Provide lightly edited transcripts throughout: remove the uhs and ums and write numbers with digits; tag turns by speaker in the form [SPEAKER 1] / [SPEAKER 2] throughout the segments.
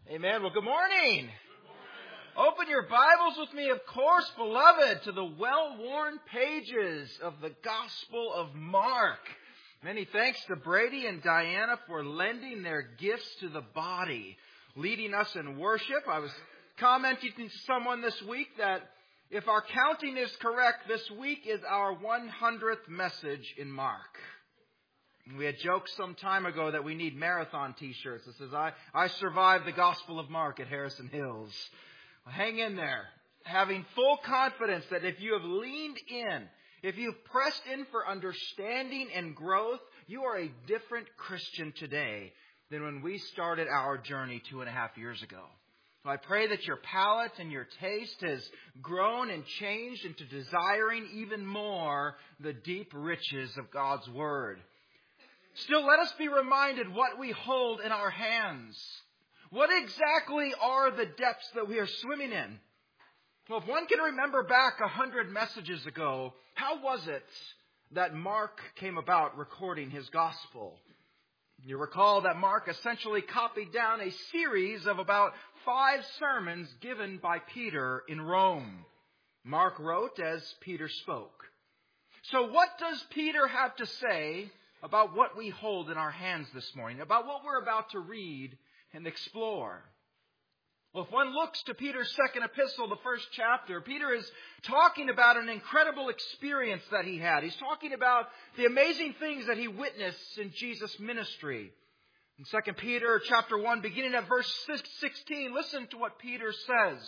[SPEAKER 1] Amen. Well, good morning. Open your Bibles with me, of course, beloved, to the well-worn pages of the Gospel of Mark. Many thanks to Brady and Diana for lending their gifts to the body, leading us in worship. I was commenting to someone this week that if our counting is correct, this week is our 100th message in Mark. We had joked some time ago that we need marathon t-shirts that says, I survived the Gospel of Mark at Harrison Hills. Well, hang in there, having full confidence that if you have leaned in, if you've pressed in for understanding and growth, you are a different Christian today than when we started our journey 2.5 years ago. So I pray that your palate and your taste has grown and changed into desiring even more the deep riches of God's Word. Still, let us be reminded what we hold in our hands. What exactly are the depths that we are swimming in? Well, if one can remember back 100 messages ago, how was it that Mark came about recording his gospel? You recall that Mark essentially copied down a series of about 5 sermons given by Peter in Rome. Mark wrote as Peter spoke. So what does Peter have to say about what we hold in our hands this morning, about what we're about to read and explore? Well, if one looks to Peter's second epistle, the first chapter, Peter is talking about an incredible experience that he had. He's talking about the amazing things that he witnessed in Jesus' ministry. In 2 Peter chapter 1, beginning at verse 16, listen to what Peter says.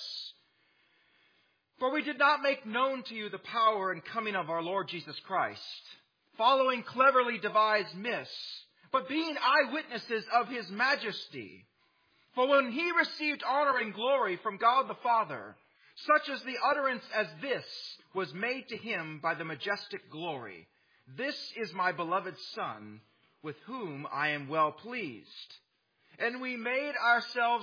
[SPEAKER 1] For we did not make known to you the power and coming of our Lord Jesus Christ, following cleverly devised myths, but being eyewitnesses of His majesty. For when He received honor and glory from God the Father, such as the utterance as this was made to Him by the majestic glory, this is my beloved Son, with whom I am well pleased. And we ourselves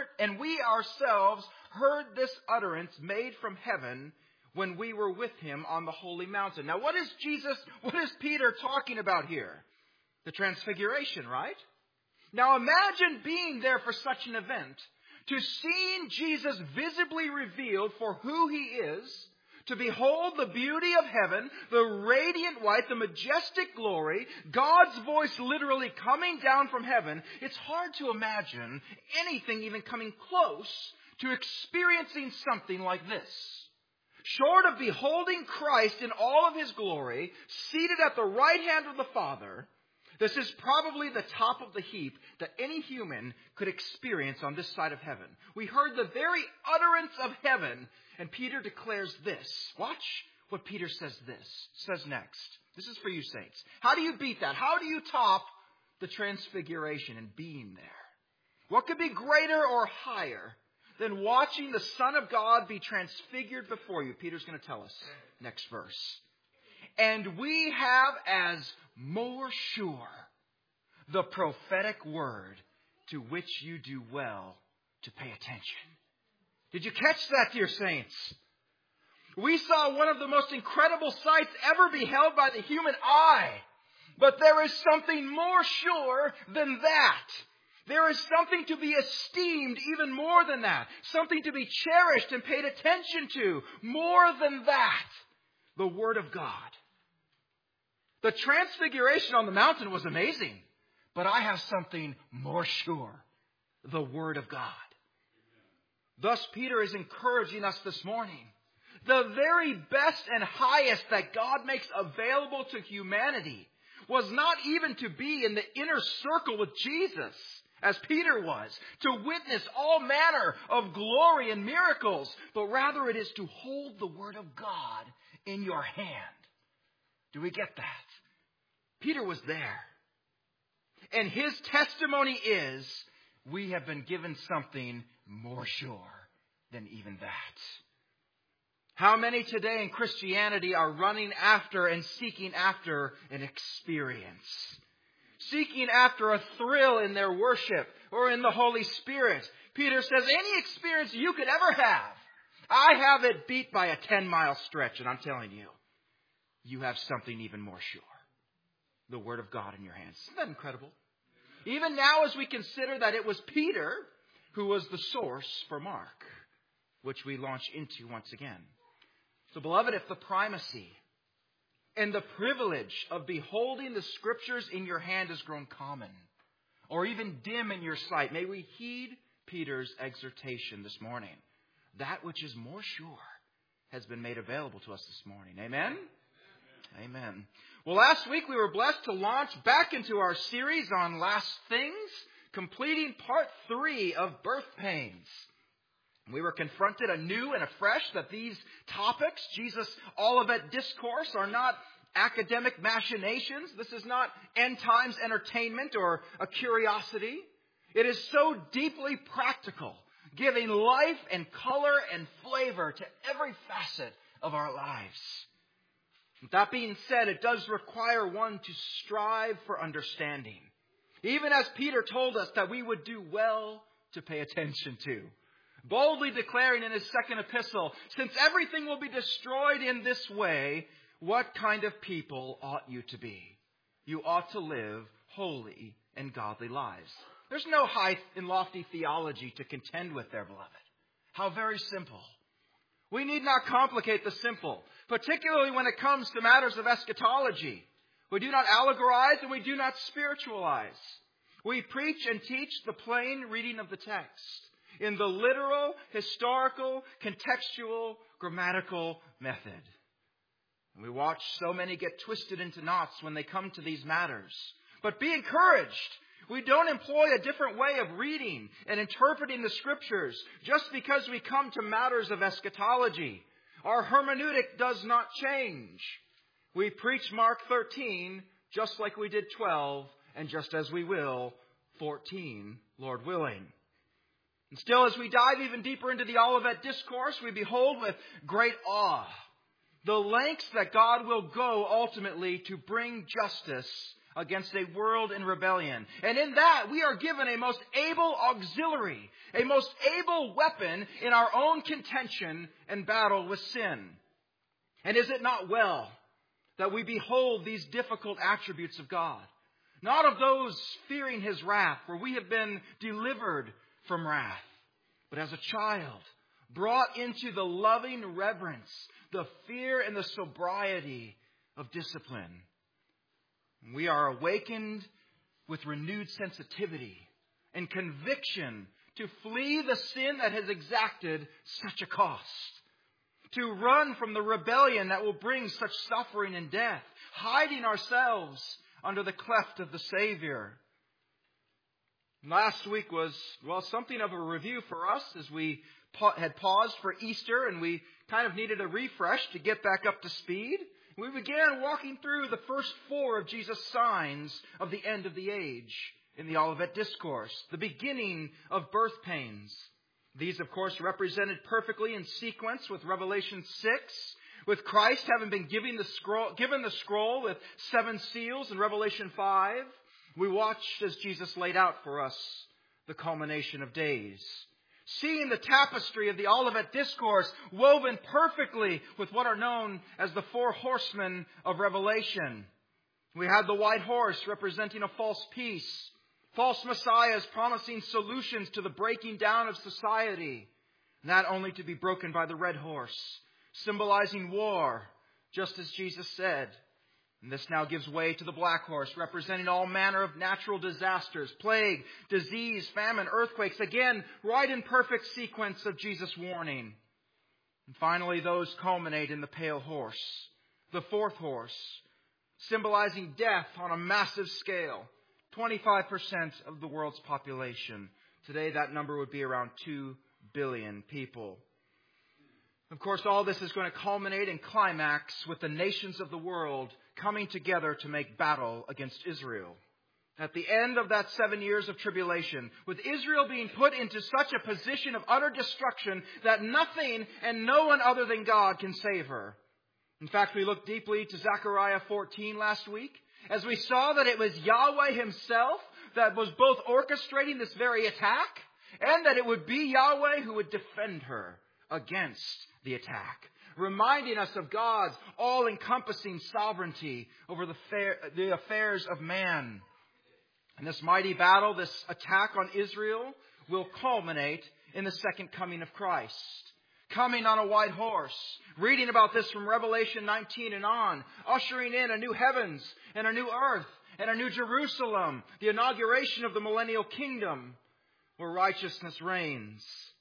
[SPEAKER 1] heard this utterance made from heaven when we were with Him on the holy mountain. Now, what is Peter talking about here? The transfiguration, right? Now, imagine being there for such an event, to seeing Jesus visibly revealed for who He is, to behold the beauty of heaven, the radiant white, the majestic glory, God's voice literally coming down from heaven. It's hard to imagine anything even coming close to experiencing something like this. Short of beholding Christ in all of His glory, seated at the right hand of the Father, this is probably the top of the heap that any human could experience on this side of heaven. We heard the very utterance of heaven, and Peter declares this. Watch what Peter says next. This is for you, saints. How do you beat that? How do you top the transfiguration and being there? What could be greater or higher than watching the Son of God be transfigured before you? Peter's going to tell us next verse. And we have as more sure the prophetic word to which you do well to pay attention. Did you catch that, dear saints? We saw one of the most incredible sights ever beheld by the human eye. But there is something more sure than that. There is something to be esteemed even more than that. Something to be cherished and paid attention to more than that. The Word of God. The transfiguration on the mountain was amazing. But I have something more sure. The Word of God. Thus, Peter is encouraging us this morning. The very best and highest that God makes available to humanity was not even to be in the inner circle with Jesus, as Peter was, to witness all manner of glory and miracles, but rather it is to hold the Word of God in your hand. Do we get that? Peter was there. And his testimony is, we have been given something more sure than even that. How many today in Christianity are running after and seeking after an experience? Seeking after a thrill in their worship or in the Holy Spirit. Peter says, any experience you could ever have, I have it beat by a 10-mile stretch. And I'm telling you, you have something even more sure. The Word of God in your hands. Isn't that incredible? Even now, as we consider that it was Peter who was the source for Mark, which we launch into once again. So, beloved, if the primacy and the privilege of beholding the Scriptures in your hand has grown common, or even dim in your sight, may we heed Peter's exhortation this morning. That which is more sure has been made available to us this morning. Amen? Amen. Well, last week we were blessed to launch back into our series on last things, completing part 3 of birth pains. We were confronted anew and afresh that these topics, Jesus' Olivet Discourse, are not academic machinations. This is not end times entertainment or a curiosity. It is so deeply practical, giving life and color and flavor to every facet of our lives. With that being said, it does require one to strive for understanding, even as Peter told us that we would do well to pay attention to. Boldly declaring in his second epistle, since everything will be destroyed in this way, what kind of people ought you to be? You ought to live holy and godly lives. There's no high and lofty theology to contend with there, beloved. How very simple. We need not complicate the simple, particularly when it comes to matters of eschatology. We do not allegorize and we do not spiritualize. We preach and teach the plain reading of the text in the literal, historical, contextual, grammatical method. And we watch so many get twisted into knots when they come to these matters. But be encouraged. We don't employ a different way of reading and interpreting the Scriptures just because we come to matters of eschatology. Our hermeneutic does not change. We preach Mark 13 just like we did 12 and just as we will 14, Lord willing. And still, as we dive even deeper into the Olivet Discourse, we behold with great awe the lengths that God will go ultimately to bring justice against a world in rebellion. And in that, we are given a most able auxiliary, a most able weapon in our own contention and battle with sin. And is it not well that we behold these difficult attributes of God? Not of those fearing His wrath, for we have been delivered from wrath, but as a child, brought into the loving reverence, the fear and the sobriety of discipline. We are awakened with renewed sensitivity and conviction to flee the sin that has exacted such a cost, to run from the rebellion that will bring such suffering and death, hiding ourselves under the cleft of the Savior. Last week was, something of a review for us as we had paused for Easter and we kind of needed a refresh to get back up to speed. We began walking through the first 4 of Jesus' signs of the end of the age in the Olivet Discourse, the beginning of birth pains. These, of course, represented perfectly in sequence with Revelation 6, with Christ having been given the scroll with 7 seals in Revelation 5. We watched as Jesus laid out for us the culmination of days, seeing the tapestry of the Olivet Discourse woven perfectly with what are known as the 4 horsemen of Revelation. We had the white horse representing a false peace, false messiahs promising solutions to the breaking down of society, and that only to be broken by the red horse, symbolizing war, just as Jesus said. And this now gives way to the black horse, representing all manner of natural disasters, plague, disease, famine, earthquakes. Again, right in perfect sequence of Jesus' warning. And finally, those culminate in the pale horse, the 4th horse, symbolizing death on a massive scale. 25% of the world's population. Today, that number would be around 2 billion people. Of course, all this is going to culminate and climax with the nations of the world coming together to make battle against Israel. At the end of that 7 years of tribulation, with Israel being put into such a position of utter destruction that nothing and no one other than God can save her. In fact, we looked deeply to Zechariah 14 last week, as we saw that it was Yahweh Himself that was both orchestrating this very attack, and that it would be Yahweh who would defend her against the attack, reminding us of God's all-encompassing sovereignty over the affairs of man. And this mighty battle, this attack on Israel, will culminate in the second coming of Christ. Coming on a white horse. Reading about this from Revelation 19 and on. Ushering in a new heavens and a new earth and a new Jerusalem. The inauguration of the millennial kingdom where righteousness reigns.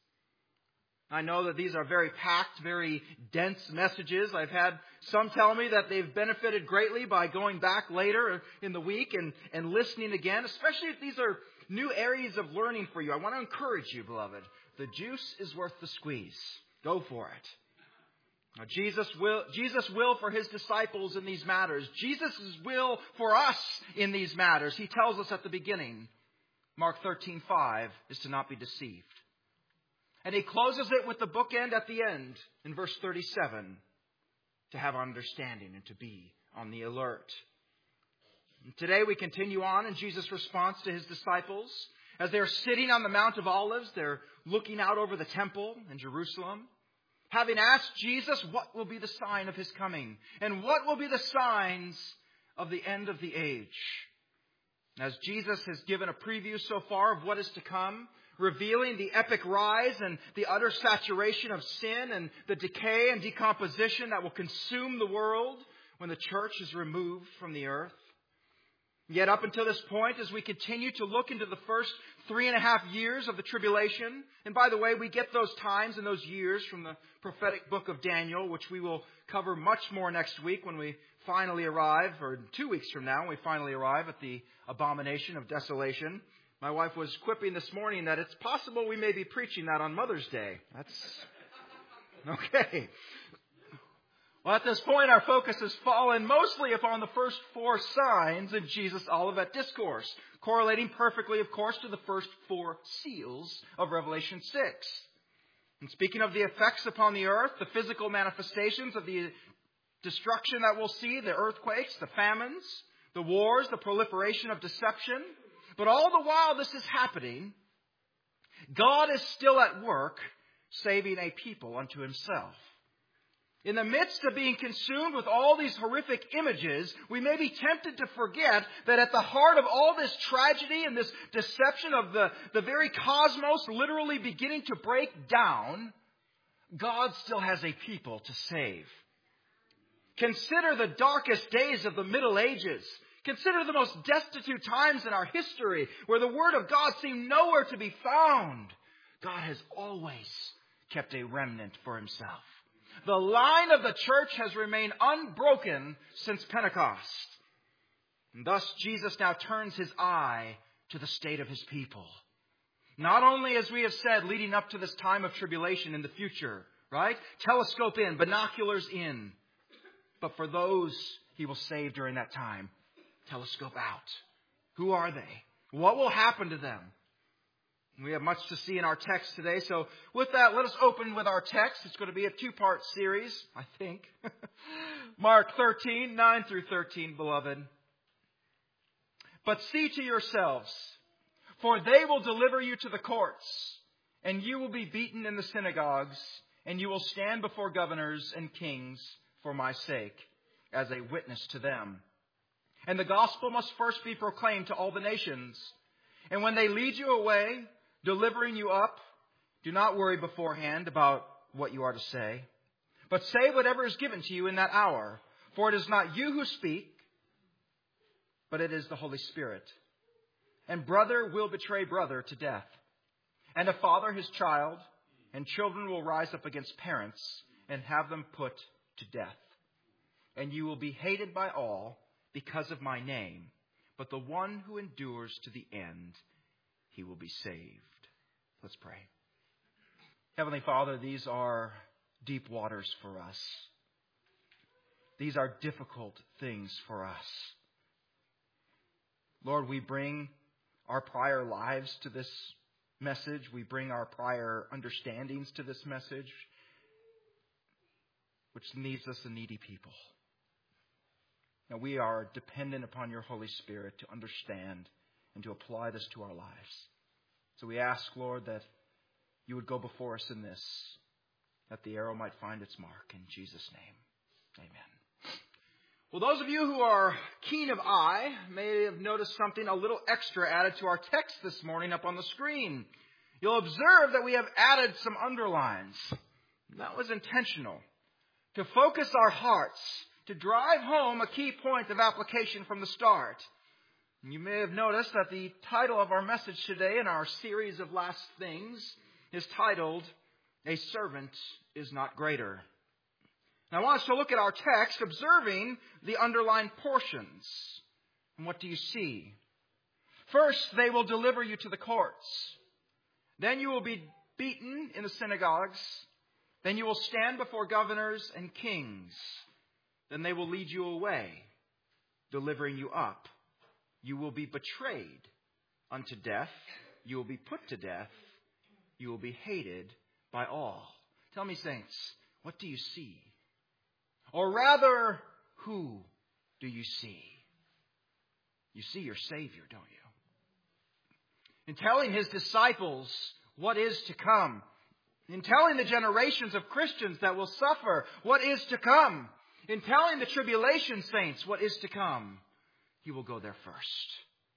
[SPEAKER 1] I know that these are very packed, very dense messages. I've had some tell me that they've benefited greatly by going back later in the week and listening again, especially if these are new areas of learning for you. I want to encourage you, beloved. The juice is worth the squeeze. Go for it. Now, Jesus' will for His disciples in these matters. Jesus' will for us in these matters. He tells us at the beginning, Mark 13:5, is to not be deceived. And He closes it with the bookend at the end in verse 37, to have understanding and to be on the alert. And today we continue on in Jesus' response to His disciples. As they're sitting on the Mount of Olives, they're looking out over the temple in Jerusalem, having asked Jesus what will be the sign of His coming and what will be the signs of the end of the age. As Jesus has given a preview so far of what is to come, revealing the epic rise and the utter saturation of sin and the decay and decomposition that will consume the world when the church is removed from the earth. Yet up until this point, as we continue to look into the first 3.5 years of the tribulation, and by the way, we get those times and those years from the prophetic book of Daniel, which we will cover much more next week when we finally arrive, or 2 weeks from now, when we finally arrive at the abomination of desolation. My wife was quipping this morning that it's possible we may be preaching that on Mother's Day. That's okay. Well, at this point, our focus has fallen mostly upon the first 4 signs in Jesus' Olivet Discourse, correlating perfectly, of course, to the first 4 seals of Revelation 6. And speaking of the effects upon the earth, the physical manifestations of the destruction that we'll see, the earthquakes, the famines, the wars, the proliferation of deception. But all the while this is happening, God is still at work saving a people unto Himself. In the midst of being consumed with all these horrific images, we may be tempted to forget that at the heart of all this tragedy and this deception of the very cosmos literally beginning to break down, God still has a people to save. Consider the darkest days of the Middle Ages. Consider the most destitute times in our history where the Word of God seemed nowhere to be found. God has always kept a remnant for Himself. The line of the church has remained unbroken since Pentecost. And thus Jesus now turns His eye to the state of His people. Not only, as we have said, leading up to this time of tribulation in the future, right? Telescope in, binoculars in. But for those He will save during that time, telescope out. Who are they? What will happen to them? We have much to see in our text today. So with that, let us open with our text. It's going to be a 2-part series, I think. Mark 13, 9 through 13, beloved. But see to yourselves, for they will deliver you to the courts, and you will be beaten in the synagogues, and you will stand before governors and kings for my sake, as a witness to them. And the gospel must first be proclaimed to all the nations. And when they lead you away, delivering you up, do not worry beforehand about what you are to say, but say whatever is given to you in that hour. For it is not you who speak, but it is the Holy Spirit. And brother will betray brother to death, and a father his child, and children will rise up against parents and have them put to death. And you will be hated by all because of my name, but the one who endures to the end, he will be saved. Let's pray. Heavenly Father, these are deep waters for us. These are difficult things for us. Lord, we bring our prior lives to this message. We bring our prior understandings to this message, which leaves us a needy people. Now, we are dependent upon your Holy Spirit to understand and to apply this to our lives. So we ask, Lord, that you would go before us in this, that the arrow might find its mark. In Jesus' name, amen. Well, those of you who are keen of eye may have noticed something a little extra added to our text this morning up on the screen. you'll observe that we have added some underlines. That was intentional. To focus our hearts, to drive home a key point of application from the start. And you may have noticed that the title of our message today in our series of Last Things is titled, A Servant is Not Greater. And I want us to look at our text, observing the underlined portions. And what do you see? First, they will deliver you to the courts. Then you will be beaten in the synagogues. Then you will stand before governors and kings. Then they will lead you away, delivering you up. You will be betrayed unto death. You will be put to death. You will be hated by all. Tell me, saints, what do you see? Or rather, who do you see? You see your Savior, don't you? In telling his disciples what is to come, in telling the generations of Christians that will suffer what is to come, in telling the tribulation saints what is to come, he will go there first.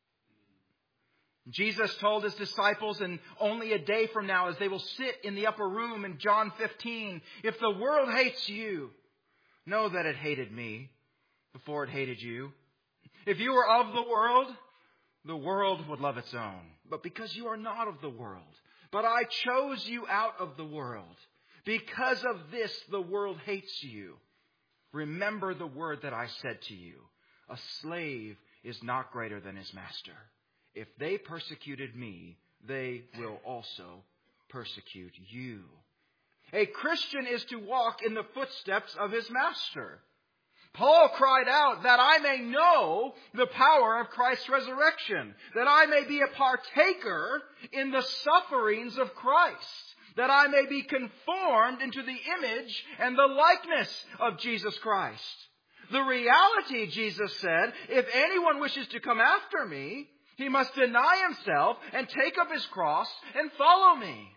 [SPEAKER 1] Jesus told his disciples, and only a day from now, as they will sit in the upper room in John 15, if the world hates you, know that it hated me before it hated you. If you were of the world would love its own. But because you are not of the world, but I chose you out of the world, because of this the world hates you. Remember the word that I said to you. A slave is not greater than his master. If they persecuted me, they will also persecute you. A Christian is to walk in the footsteps of his master. Paul cried out that I may know the power of Christ's resurrection, that I may be a partaker in the sufferings of Christ, that I may be conformed into the image and the likeness of Jesus Christ. The reality, Jesus said, if anyone wishes to come after me, he must deny himself and take up his cross and follow me.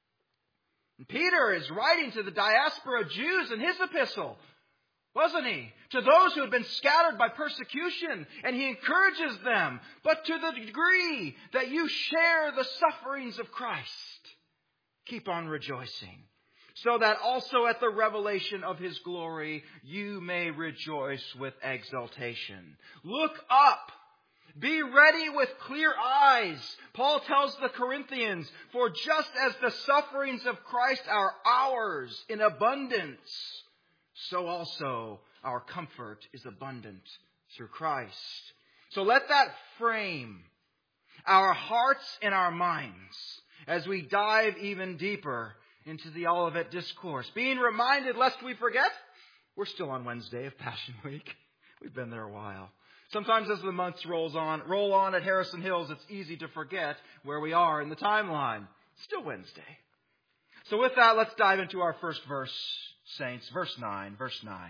[SPEAKER 1] And Peter is writing to the diaspora Jews in his epistle, wasn't he? To those who had been scattered by persecution. And he encourages them, but to the degree that you share the sufferings of Christ, keep on rejoicing, so that also at the revelation of his glory you may rejoice with exultation. Look up. Be ready with clear eyes. Paul tells the Corinthians, for just as the sufferings of Christ are ours in abundance, so also our comfort is abundant through Christ. So let that frame our hearts and our minds as we dive even deeper into the Olivet Discourse. Being reminded, lest we forget, we're still on Wednesday of Passion Week. We've been there a while. Sometimes as the months roll on at Harrison Hills, it's easy to forget where we are in the timeline. It's still Wednesday. So with that, let's dive into our first verse, saints. Verse 9.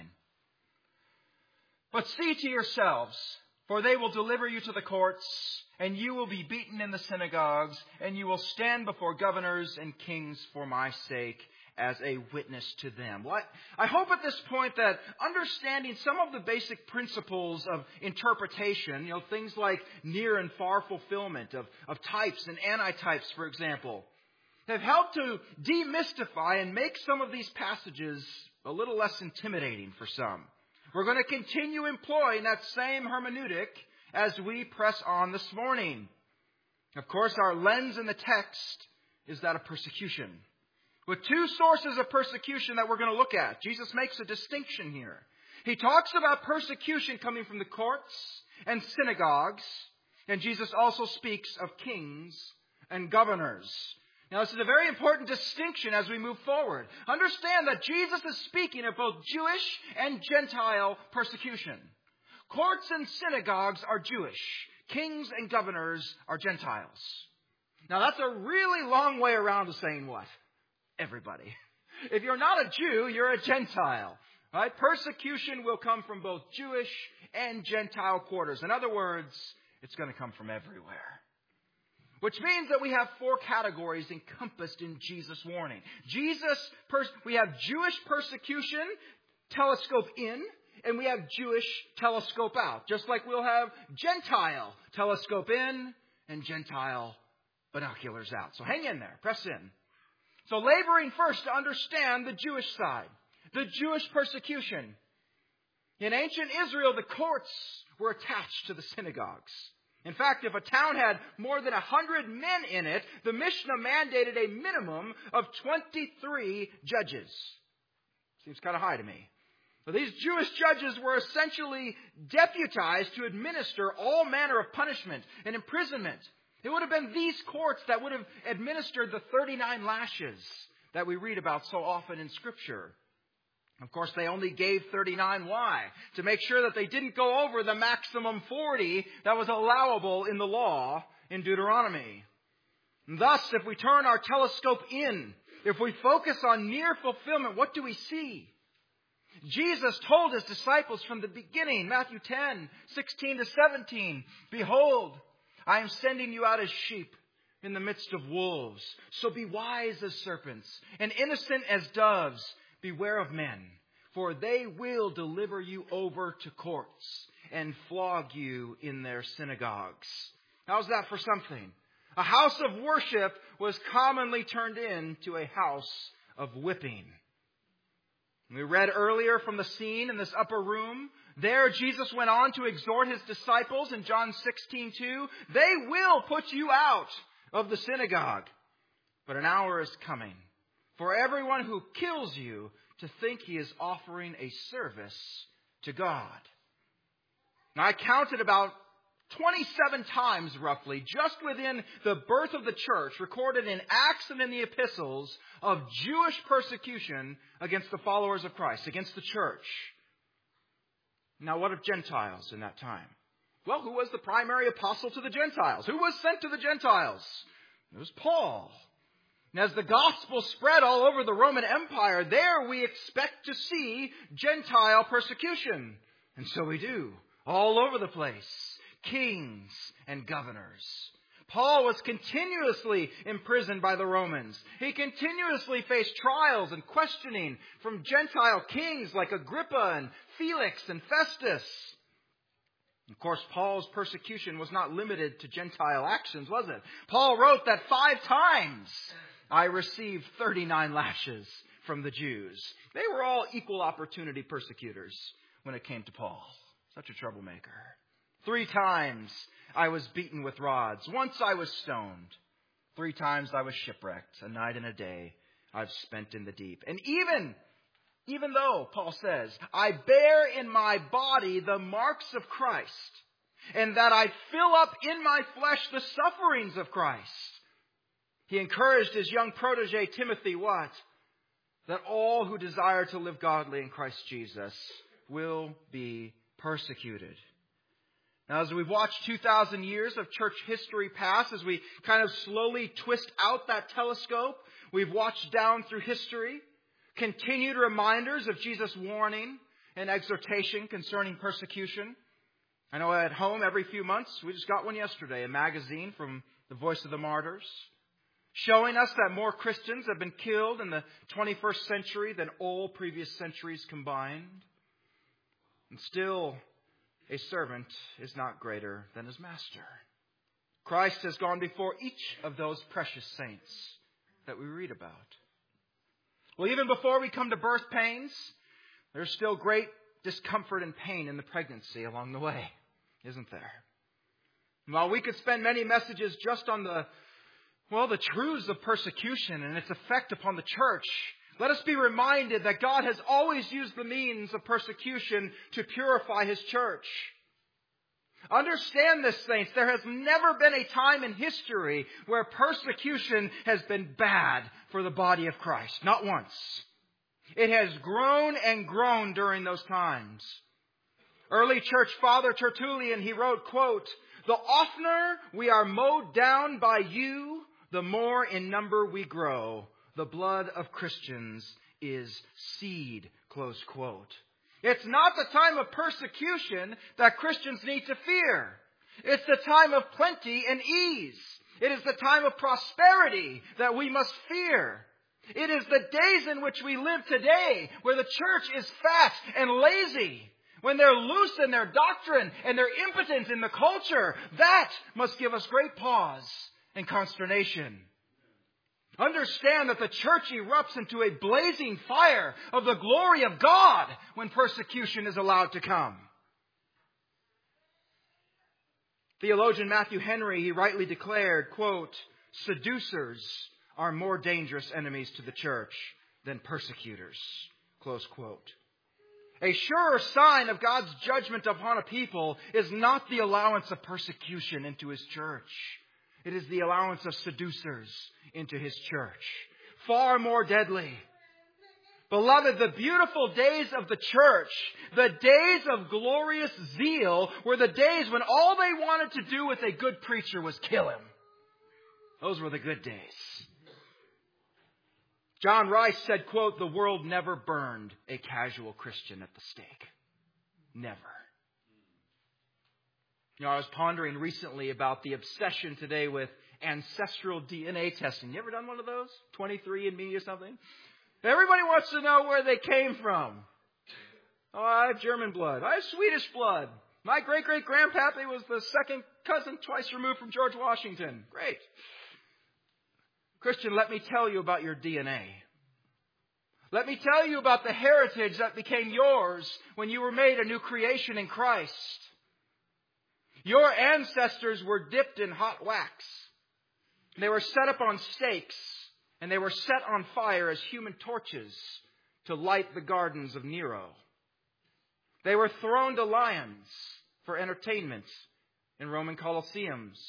[SPEAKER 1] But see to yourselves, for they will deliver you to the courts, and you will be beaten in the synagogues, and you will stand before governors and kings for my sake as a witness to them. Well, I hope at this point that understanding some of the basic principles of interpretation, things like near and far fulfillment of types and antitypes, for example, have helped to demystify and make some of these passages a little less intimidating for some. We're going to continue employing that same hermeneutic as we press on this morning. Of course, our lens in the text is that of persecution, with two sources of persecution that we're going to look at. Jesus makes a distinction here. He talks about persecution coming from the courts and synagogues, and Jesus also speaks of kings and governors. Now, this is a very important distinction as we move forward. Understand that Jesus is speaking of both Jewish and Gentile persecution. Courts and synagogues are Jewish. Kings and governors are Gentiles. Now, that's a really long way around to saying what? Everybody. If you're not a Jew, you're a Gentile. Right? Persecution will come from both Jewish and Gentile quarters. In other words, it's going to come from everywhere. Which means that we have four categories encompassed in Jesus' warning. We have Jewish persecution, telescope in, and we have Jewish telescope out. Just like we'll have Gentile telescope in and Gentile binoculars out. So hang in there. Press in. So laboring first to understand the Jewish side, the Jewish persecution. In ancient Israel, the courts were attached to the synagogues. In fact, if a town had more than 100 men in it, the Mishnah mandated a minimum of 23 judges. Seems kind of high to me. But these Jewish judges were essentially deputized to administer all manner of punishment and imprisonment. It would have been these courts that would have administered the 39 lashes that we read about so often in Scripture. Of course, they only gave 39. Why? To make sure that they didn't go over the maximum 40 that was allowable in the law in Deuteronomy. And thus, if we turn our telescope in, if we focus on near fulfillment, what do we see? Jesus told His disciples from the beginning, Matthew 10, 16 to 17, "Behold, I am sending you out as sheep in the midst of wolves. So be wise as serpents and innocent as doves. Beware of men, for they will deliver you over to courts and flog you in their synagogues." How's that for something? A house of worship was commonly turned into a house of whipping. We read earlier from the scene in this upper room. There, Jesus went on to exhort His disciples in John 16:2. "They will put you out of the synagogue, but an hour is coming for everyone who kills you to think he is offering a service to God." Now, I counted about 27 times, roughly, just within the birth of the church, recorded in Acts and in the epistles, of Jewish persecution against the followers of Christ, against the church. Now, what of Gentiles in that time? Well, who was the primary apostle to the Gentiles? Who was sent to the Gentiles? It was Paul. And as the gospel spread all over the Roman Empire, there we expect to see Gentile persecution. And so we do, all over the place. Kings and governors. Paul was continuously imprisoned by the Romans. He continuously faced trials and questioning from Gentile kings like Agrippa and Felix and Festus. Of course, Paul's persecution was not limited to Gentile actions, was it? Paul wrote that 5 times I received 39 lashes from the Jews. They were all equal opportunity persecutors when it came to Paul. Such a troublemaker. 3 times I was beaten with rods. Once I was stoned. 3 times I was shipwrecked. A night and a day I've spent in the deep. And even though, Paul says, I bear in my body the marks of Christ, and that I fill up in my flesh the sufferings of Christ, he encouraged his young protege Timothy what? That all who desire to live godly in Christ Jesus will be persecuted. Now, as we've watched 2,000 years of church history pass, as we kind of slowly twist out that telescope, we've watched down through history, continued reminders of Jesus' warning and exhortation concerning persecution. I know at home every few months, we just got one yesterday, a magazine from the Voice of the Martyrs, showing us that more Christians have been killed in the 21st century than all previous centuries combined. And still, a servant is not greater than his master. Christ has gone before each of those precious saints that we read about. Well, even before we come to birth pains, there's still great discomfort and pain in the pregnancy along the way, isn't there? And while we could spend many messages just on the truths of persecution and its effect upon the church, let us be reminded that God has always used the means of persecution to purify His church. Understand this, saints. There has never been a time in history where persecution has been bad for the body of Christ. Not once. It has grown and grown during those times. Early church father Tertullian, he wrote, quote, "The oftener we are mowed down by you, the more in number we grow. The blood of Christians is seed," close quote. It's not the time of persecution that Christians need to fear. It's the time of plenty and ease. It is the time of prosperity that we must fear. It is the days in which we live today where the church is fat and lazy, when they're loose in their doctrine and they're impotent in the culture. That must give us great pause and consternation. Understand that the church erupts into a blazing fire of the glory of God when persecution is allowed to come. Theologian Matthew Henry, he rightly declared, quote, "Seducers are more dangerous enemies to the church than persecutors," close quote. A surer sign of God's judgment upon a people is not the allowance of persecution into His church. It is the allowance of seducers into His church. Far more deadly. Beloved, the beautiful days of the church, the days of glorious zeal, were the days when all they wanted to do with a good preacher was kill him. Those were the good days. John Rice said, quote, "The world never burned a casual Christian at the stake." Never. I was pondering recently about the obsession today with ancestral DNA testing. You ever done one of those? 23andMe or something? Everybody wants to know where they came from. Oh, I have German blood. I have Swedish blood. My great-great-grandpappy was the second cousin twice removed from George Washington. Great. Christian, let me tell you about your DNA. Let me tell you about the heritage that became yours when you were made a new creation in Christ. Your ancestors were dipped in hot wax. They were set up on stakes, and they were set on fire as human torches to light the gardens of Nero. They were thrown to lions for entertainment in Roman Colosseums.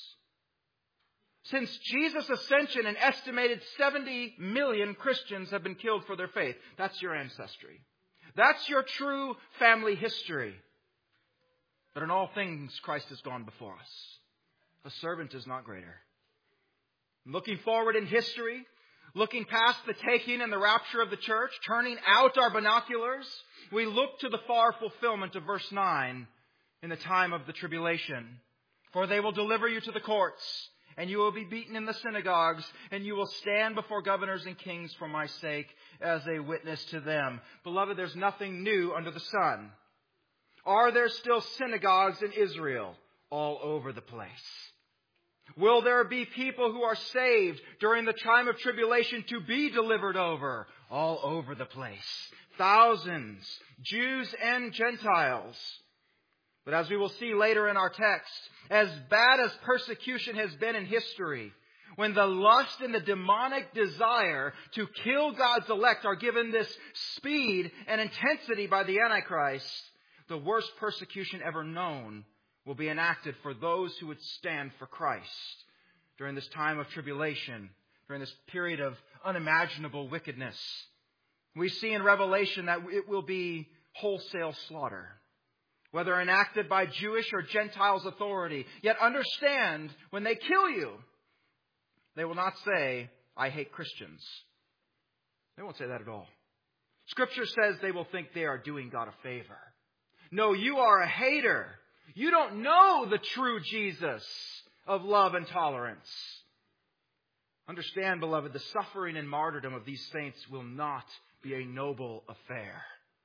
[SPEAKER 1] Since Jesus' ascension, an estimated 70 million Christians have been killed for their faith. That's your ancestry. That's your true family history. But in all things, Christ has gone before us. A servant is not greater. Looking forward in history, looking past the taking and the rapture of the church, turning out our binoculars, we look to the far fulfillment of verse 9 in the time of the tribulation. For they will deliver you to the courts, and you will be beaten in the synagogues, and you will stand before governors and kings for my sake as a witness to them. Beloved, there's nothing new under the sun. Are there still synagogues in Israel? All over the place. Will there be people who are saved during the time of tribulation to be delivered over? All over the place. Thousands, Jews and Gentiles. But as we will see later in our text, as bad as persecution has been in history, when the lust and the demonic desire to kill God's elect are given this speed and intensity by the Antichrist, the worst persecution ever known will be enacted for those who would stand for Christ during this time of tribulation, during this period of unimaginable wickedness. We see in Revelation that it will be wholesale slaughter, whether enacted by Jewish or Gentiles authority. Yet understand, when they kill you, they will not say, "I hate Christians." They won't say that at all. Scripture says they will think they are doing God a favor. No, you are a hater. You don't know the true Jesus of love and tolerance. Understand, beloved, the suffering and martyrdom of these saints will not be a noble affair.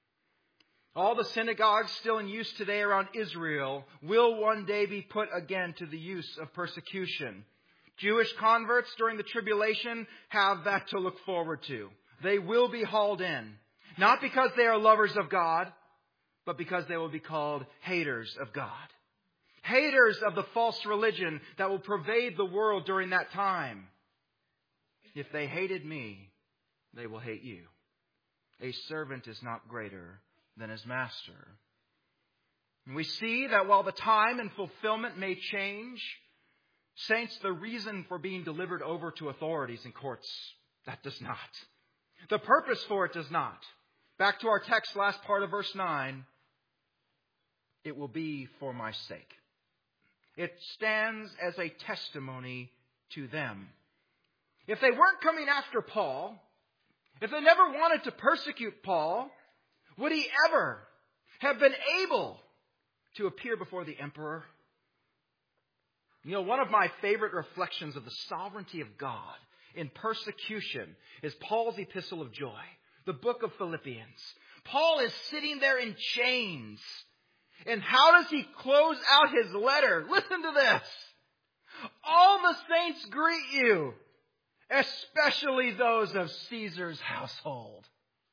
[SPEAKER 1] All the synagogues still in use today around Israel will one day be put again to the use of persecution. Jewish converts during the tribulation have that to look forward to. They will be hauled in, not because they are lovers of God, but because they will be called haters of God. Haters of the false religion that will pervade the world during that time. If they hated me, they will hate you. A servant is not greater than his master. And we see that while the time and fulfillment may change, saints, the reason for being delivered over to authorities and courts, that does not. The purpose for it does not. Back to our text, last part of verse 9. It will be for my sake. It stands as a testimony to them. If they weren't coming after Paul, if they never wanted to persecute Paul, would he ever have been able to appear before the emperor? One of my favorite reflections of the sovereignty of God in persecution is Paul's epistle of joy, the book of Philippians. Paul is sitting there in chains. And how does he close out his letter? Listen to this. All the saints greet you, especially those of Caesar's household.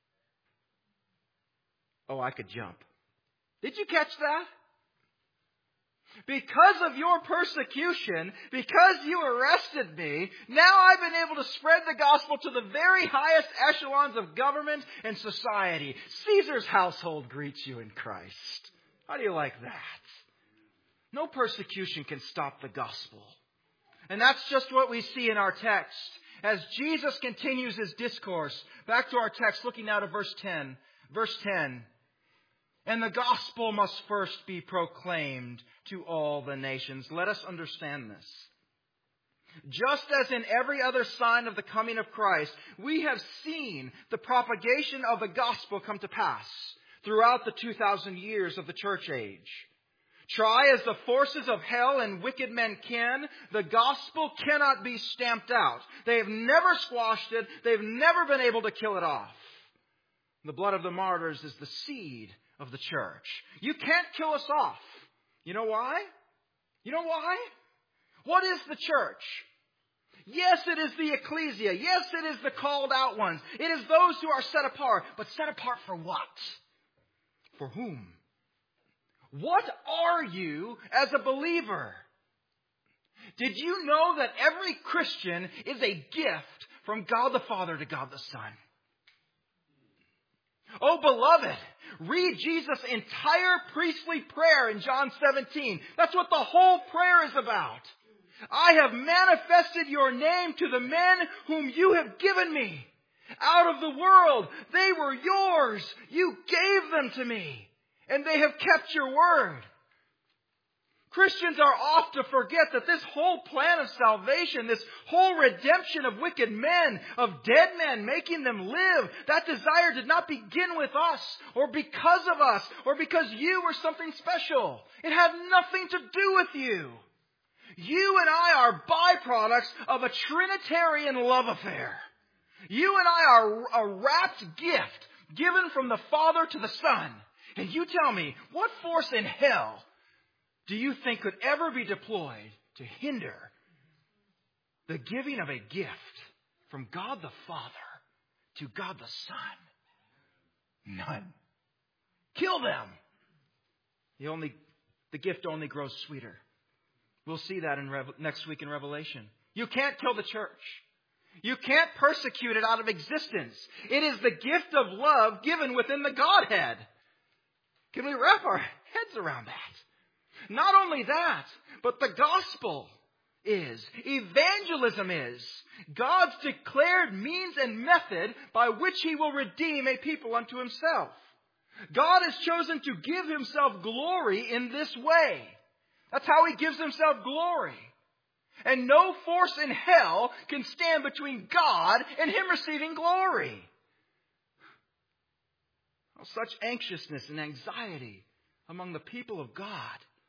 [SPEAKER 1] Oh, I could jump. Did you catch that? Because of your persecution, because you arrested me, now I've been able to spread the gospel to the very highest echelons of government and society. Caesar's household greets you in Christ. How do you like that? No persecution can stop the gospel. And that's just what we see in our text. As Jesus continues his discourse, back to our text, looking now to verse 10. Verse 10. And the gospel must first be proclaimed to all the nations. Let us understand this. Just as in every other sign of the coming of Christ, we have seen the propagation of the gospel come to pass throughout the 2,000 years of the church age. Try as the forces of hell and wicked men can, the gospel cannot be stamped out. They have never squashed it. They've never been able to kill it off. The blood of the martyrs is the seed of the church. You can't kill us off. You know why? You know why? What is the church? Yes, it is the ecclesia. Yes, it is the called out ones. It is those who are set apart. But set apart for what? For whom? What are you as a believer? Did you know that every Christian is a gift from God the Father to God the Son? Oh, beloved, read Jesus' entire priestly prayer in John 17. That's what the whole prayer is about. I have manifested your name to the men whom you have given me. Out of the world, they were yours. You gave them to me, and they have kept your word. Christians are oft to forget that this whole plan of salvation, this whole redemption of wicked men, of dead men, making them live, that desire did not begin with us, or because of us, or because you were something special. It had nothing to do with you. You and I are byproducts of a Trinitarian love affair. You and I are a wrapped gift given from the Father to the Son. And you tell me, what force in hell do you think could ever be deployed to hinder the giving of a gift from God the Father to God the Son? None. Kill them. The gift only grows sweeter. We'll see that in next week in Revelation. You can't kill the church. You can't persecute it out of existence. It is the gift of love given within the Godhead. Can we wrap our heads around that? Not only that, but the gospel is, evangelism is, God's declared means and method by which He will redeem a people unto Himself. God has chosen to give Himself glory in this way. That's how He gives Himself glory. And no force in hell can stand between God and Him receiving glory. Oh, such anxiousness and anxiety among the people of God.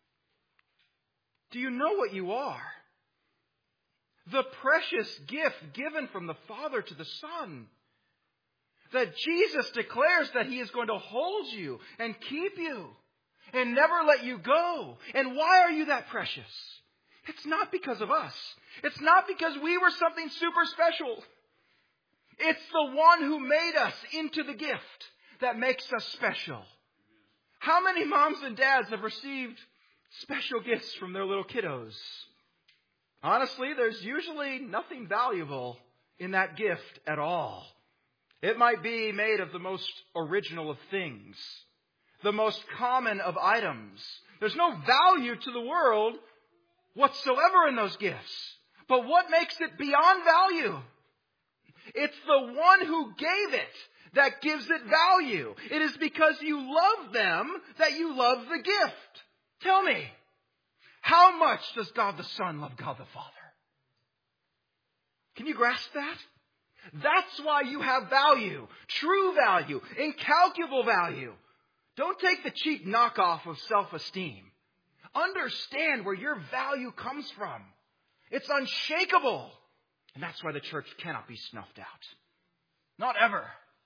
[SPEAKER 1] Do you know what you are? The precious gift given from the Father to the Son. That Jesus declares that He is going to hold you and keep you and never let you go. And why are you that precious? It's not because of us. It's not because we were something super special. It's the one who made us into the gift that makes us special. How many moms and dads have received special gifts from their little kiddos? Honestly, there's usually nothing valuable in that gift at all. It might be made of the most original of things, the most common of items. There's no value to the world whatsoever in those gifts. But what makes it beyond value? It's the one who gave it that gives it value. It is because you love them that you love the gift. Tell me, how much does God the Son love God the Father? Can you grasp that? That's why you have value, true value, incalculable value. Don't take the cheap knockoff of self-esteem. Understand where your value comes from. It's unshakable. And that's why the church cannot be snuffed out. Not ever.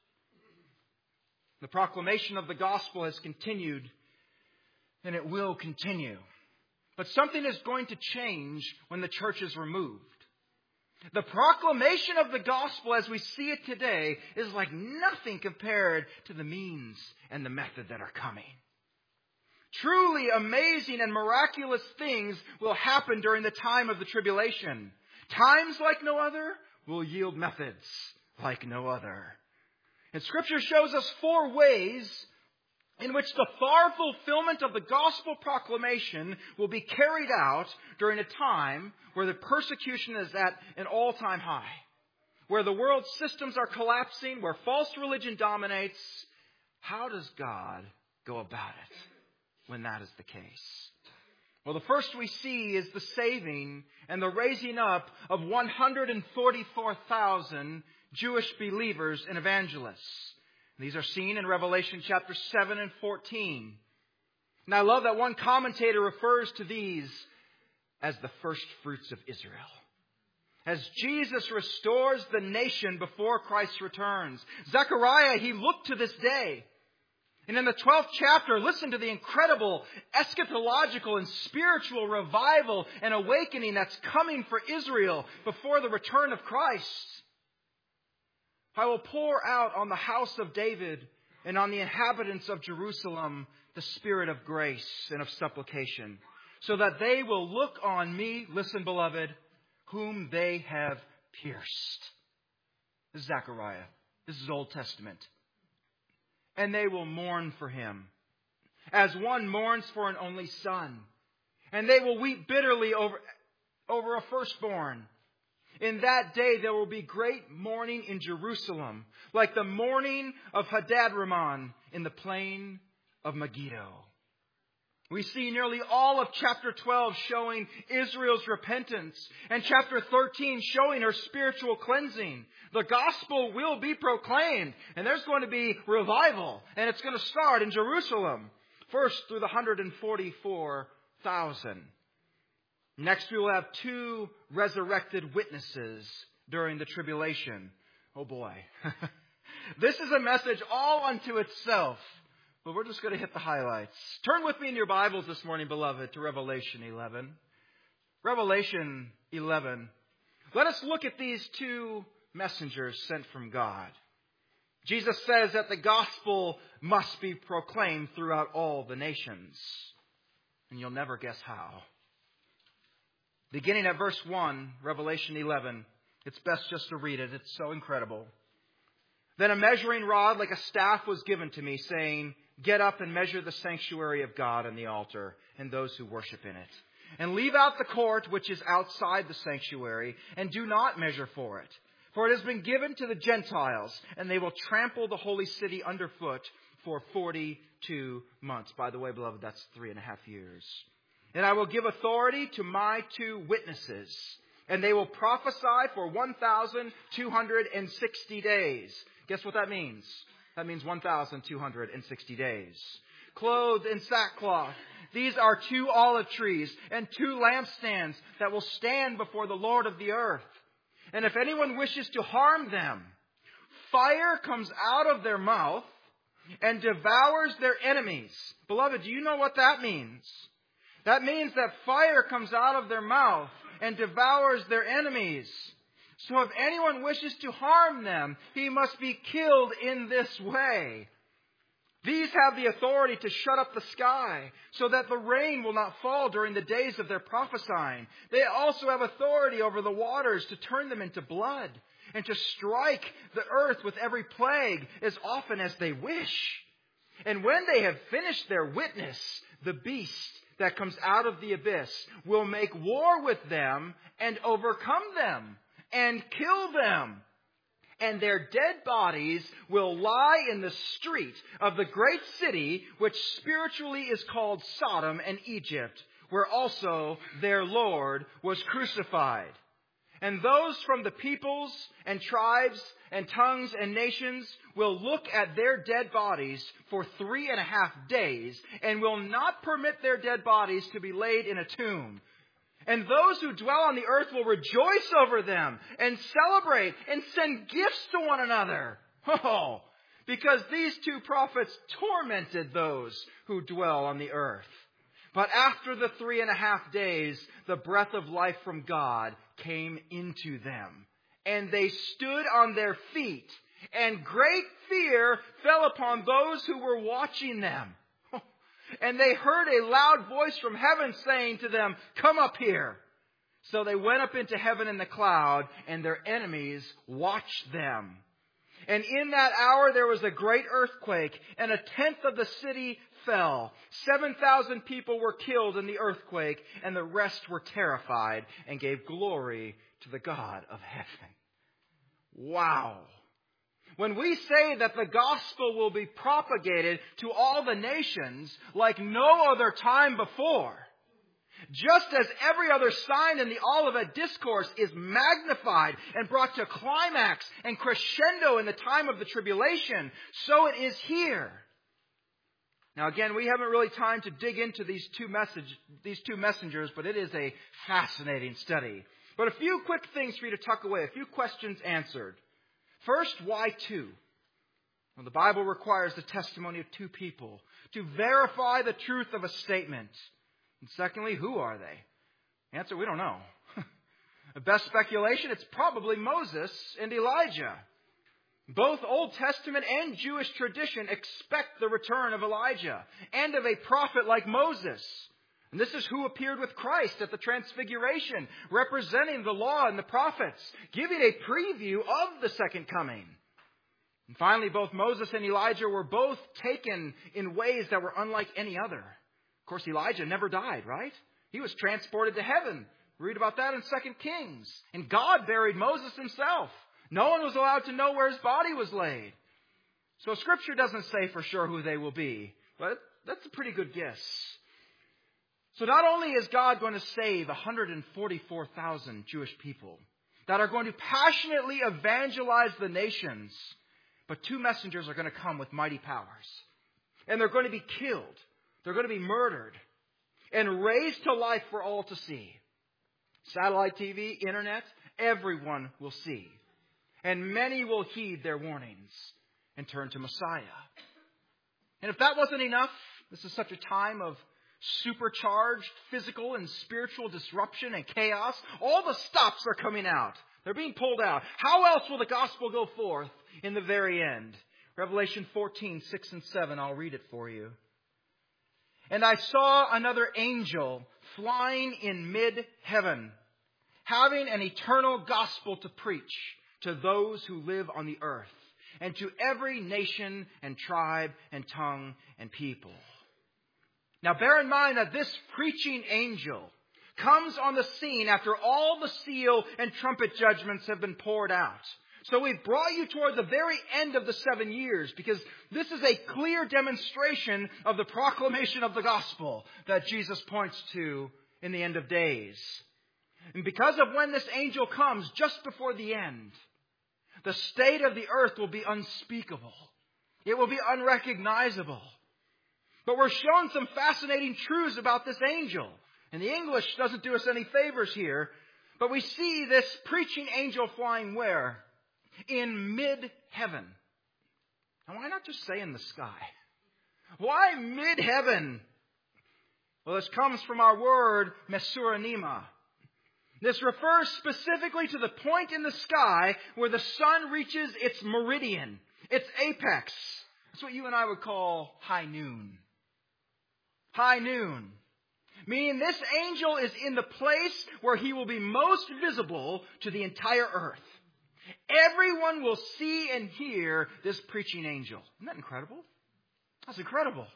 [SPEAKER 1] The proclamation of the gospel has continued, and it will continue. But something is going to change when the church is removed. The proclamation of the gospel as we see it today is like nothing compared to the means and the method that are coming. Truly amazing and miraculous things will happen during the time of the tribulation. Times like no other will yield methods like no other. And Scripture shows us 4 ways in which the far fulfillment of the gospel proclamation will be carried out during a time where the persecution is at an all-time high, where the world's systems are collapsing, where false religion dominates. How does God go about it when that is the case? Well, the first we see is the saving and the raising up of 144,000 Jewish believers and evangelists. These are seen in Revelation chapter 7 and 14. And I love that one commentator refers to these as the first fruits of Israel. As Jesus restores the nation before Christ returns. Zechariah, he looked to this day. And in the 12th chapter, listen to the incredible eschatological and spiritual revival and awakening that's coming for Israel before the return of Christ. I will pour out on the house of David and on the inhabitants of Jerusalem the spirit of grace and of supplication, so that they will look on me, listen, beloved, whom they have pierced. This is Zechariah. This is Old Testament. And they will mourn for him, as one mourns for an only son. And they will weep bitterly over a firstborn. In that day there will be great mourning in Jerusalem, like the mourning of Hadad-Rimmon in the plain of Megiddo. We see nearly all of chapter 12 showing Israel's repentance, and chapter 13 showing her spiritual cleansing. The gospel will be proclaimed, and there's going to be revival, and it's going to start in Jerusalem, first through the 144,000. Next, we will have 2 resurrected witnesses during the tribulation. Oh boy. This is a message all unto itself. But we're just going to hit the highlights. Turn with me in your Bibles this morning, beloved, to Revelation 11. Revelation 11. Let us look at these 2 messengers sent from God. Jesus says that the gospel must be proclaimed throughout all the nations. And you'll never guess how. Beginning at verse 1, Revelation 11. It's best just to read it. It's so incredible. Then a measuring rod like a staff was given to me, saying, "Get up and measure the sanctuary of God and the altar and those who worship in it. And leave out the court which is outside the sanctuary, and do not measure for it. For it has been given to the Gentiles, and they will trample the holy city underfoot for 42 months." By the way, beloved, that's 3.5 years. "And I will give authority to my 2 witnesses, and they will prophesy for 1,260 days. Guess what that means? That means 1,260 days. "Clothed in sackcloth. These are 2 olive trees and 2 lampstands that will stand before the Lord of the earth. And if anyone wishes to harm them, fire comes out of their mouth and devours their enemies." Beloved, do you know what that means? That means that fire comes out of their mouth and devours their enemies. So if anyone wishes to harm them, he must be killed in this way. "These have the authority to shut up the sky, so that the rain will not fall during the days of their prophesying. They also have authority over the waters to turn them into blood, and to strike the earth with every plague as often as they wish. And when they have finished their witness, the beast that comes out of the abyss will make war with them and overcome them and kill them. And their dead bodies will lie in the street of the great city, which spiritually is called Sodom and Egypt, where also their Lord was crucified. And those from the peoples and tribes and tongues and nations will look at their dead bodies for 3.5 days, and will not permit their dead bodies to be laid in a tomb. And those who dwell on the earth will rejoice over them and celebrate and send gifts to one another. Oh, because these 2 prophets tormented those who dwell on the earth. But after the 3.5 days, the breath of life from God came into them. And they stood on their feet, and great fear fell upon those who were watching them. And they heard a loud voice from heaven saying to them, "Come up here." So they went up into heaven in the cloud, and their enemies watched them. And in that hour there was a great earthquake, and 1/10 of the city fell. 7,000 people were killed in the earthquake, and the rest were terrified and gave glory to the God of heaven. Wow. When we say that the gospel will be propagated to all the nations like no other time before, just as every other sign in the Olivet Discourse is magnified and brought to climax and crescendo in the time of the tribulation, so it is here. Now again, we haven't really time to dig into these two messengers, but it is a fascinating study. But a few quick things for you to tuck away, a few questions answered. First, why two? Well, the Bible requires the testimony of two people to verify the truth of a statement. And secondly, who are they? Answer, we don't know. The best speculation, it's probably Moses and Elijah. Both Old Testament and Jewish tradition expect the return of Elijah and of a prophet like Moses. And this is who appeared with Christ at the Transfiguration, representing the law and the prophets, giving a preview of the second coming. And finally, both Moses and Elijah were both taken in ways that were unlike any other. Of course, Elijah never died, right? He was transported to heaven. Read about that in 2 Kings. And God buried Moses himself. No one was allowed to know where his body was laid. So Scripture doesn't say for sure who they will be, but that's a pretty good guess. So not only is God going to save 144,000 Jewish people that are going to passionately evangelize the nations, but two messengers are going to come with mighty powers. And they're going to be killed. They're going to be murdered and raised to life for all to see. Satellite TV, internet, everyone will see. And many will heed their warnings and turn to Messiah. And if that wasn't enough, this is such a time of supercharged physical and spiritual disruption and chaos. All the stops are coming out. They're being pulled out. How else will the gospel go forth in the very end? Revelation 14, 6 and 7. I'll read it for you. And I saw another angel flying in mid-heaven, having an eternal gospel to preach to those who live on the earth, and to every nation and tribe and tongue and people. Now bear in mind that this preaching angel comes on the scene after all the seal and trumpet judgments have been poured out. So we've brought you toward the very end of the 7 years, because this is a clear demonstration of the proclamation of the gospel that Jesus points to in the end of days. And because of when this angel comes just before the end, the state of the earth will be unspeakable. It will be unrecognizable. But we're shown some fascinating truths about this angel. And the English doesn't do us any favors here. But we see this preaching angel flying where? In mid-heaven. Now why not just say in the sky? Why mid-heaven? Well, this comes from our word, mesuranima. This refers specifically to the point in the sky where the sun reaches its meridian, its apex. That's what you and I would call high noon. High noon. Meaning this angel is in the place where he will be most visible to the entire earth. Everyone will see and hear this preaching angel. Isn't that incredible? That's incredible.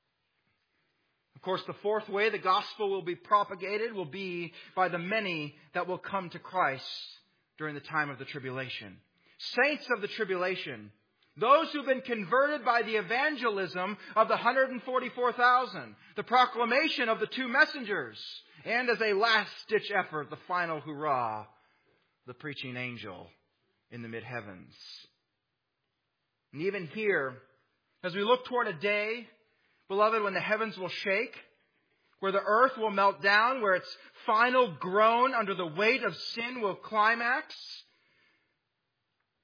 [SPEAKER 1] Of course, the fourth way the gospel will be propagated will be by the many that will come to Christ during the time of the tribulation. Saints of the tribulation. Those who've been converted by the evangelism of the 144,000. The proclamation of the two messengers. And as a last-ditch effort, the final hurrah, the preaching angel in the mid-heavens. And even here, as we look toward a day, beloved, when the heavens will shake, where the earth will melt down, where its final groan under the weight of sin will climax,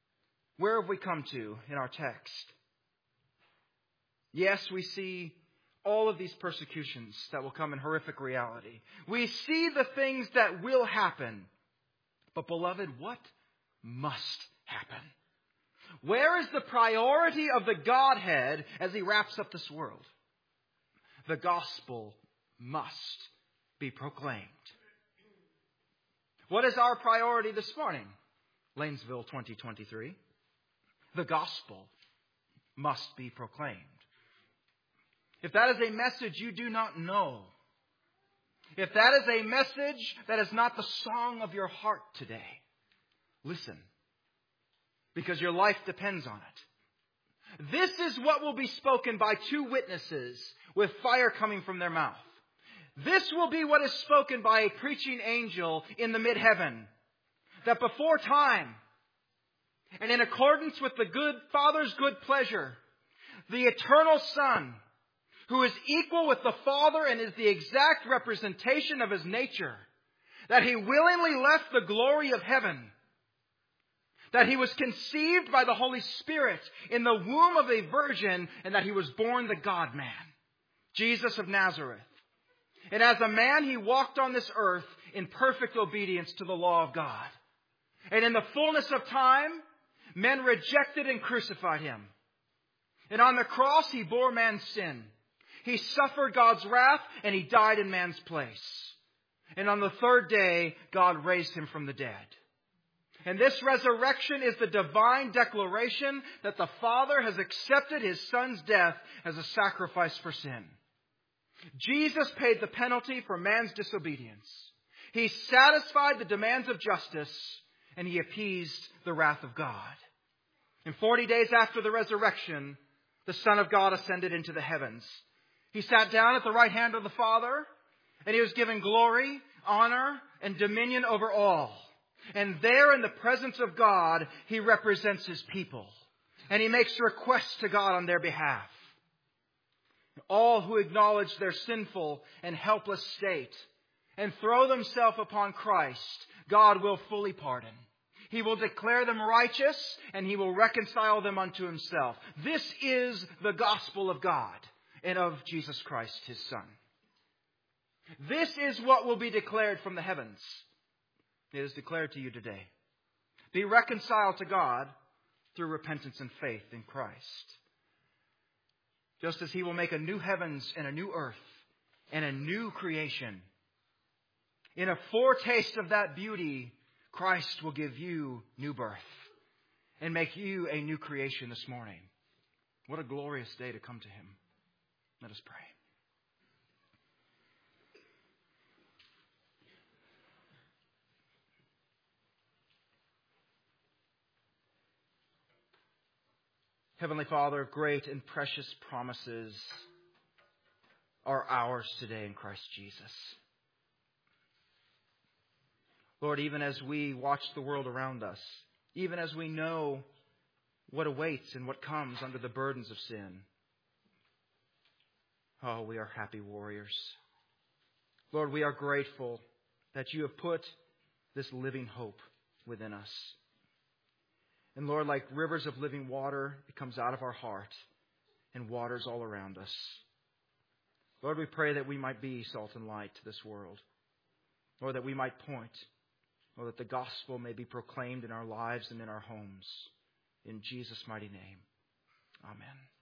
[SPEAKER 1] where have we come to in our text? Yes, we see all of these persecutions that will come in horrific reality. We see the things that will happen. But beloved, what must happen? Where is the priority of the Godhead as He wraps up this world? The gospel must be proclaimed. What is our priority this morning? Lanesville 2023. The gospel must be proclaimed. If that is a message you do not know, if that is a message that is not the song of your heart today, listen, because your life depends on it. This is what will be spoken by two witnesses with fire coming from their mouth. This will be what is spoken by a preaching angel in the mid-heaven. That before time, and in accordance with the good Father's good pleasure, the eternal Son, who is equal with the Father and is the exact representation of His nature, that He willingly left the glory of heaven, that He was conceived by the Holy Spirit in the womb of a virgin, and that He was born the God-man, Jesus of Nazareth. And as a man, He walked on this earth in perfect obedience to the law of God. And in the fullness of time, men rejected and crucified Him. And on the cross, He bore man's sin. He suffered God's wrath, and He died in man's place. And on the third day, God raised Him from the dead. And this resurrection is the divine declaration that the Father has accepted His Son's death as a sacrifice for sin. Jesus paid the penalty for man's disobedience. He satisfied the demands of justice, and He appeased the wrath of God. And 40 days after the resurrection, the Son of God ascended into the heavens. He sat down at the right hand of the Father, and He was given glory, honor, and dominion over all. And there in the presence of God, He represents His people. And He makes requests to God on their behalf. All who acknowledge their sinful and helpless state and throw themselves upon Christ, God will fully pardon. He will declare them righteous, and He will reconcile them unto Himself. This is the gospel of God and of Jesus Christ, His Son. This is what will be declared from the heavens. It is declared to you today. Be reconciled to God through repentance and faith in Christ. Just as He will make a new heavens and a new earth and a new creation. In a foretaste of that beauty, Christ will give you new birth and make you a new creation this morning. What a glorious day to come to Him. Let us pray. Heavenly Father, great and precious promises are ours today in Christ Jesus. Lord, even as we watch the world around us, even as we know what awaits and what comes under the burdens of sin, oh, we are happy warriors. Lord, we are grateful that You have put this living hope within us. And Lord, like rivers of living water, it comes out of our heart and waters all around us. Lord, we pray that we might be salt and light to this world. Lord, that we might point. Lord, that the gospel may be proclaimed in our lives and in our homes. In Jesus' mighty name. Amen.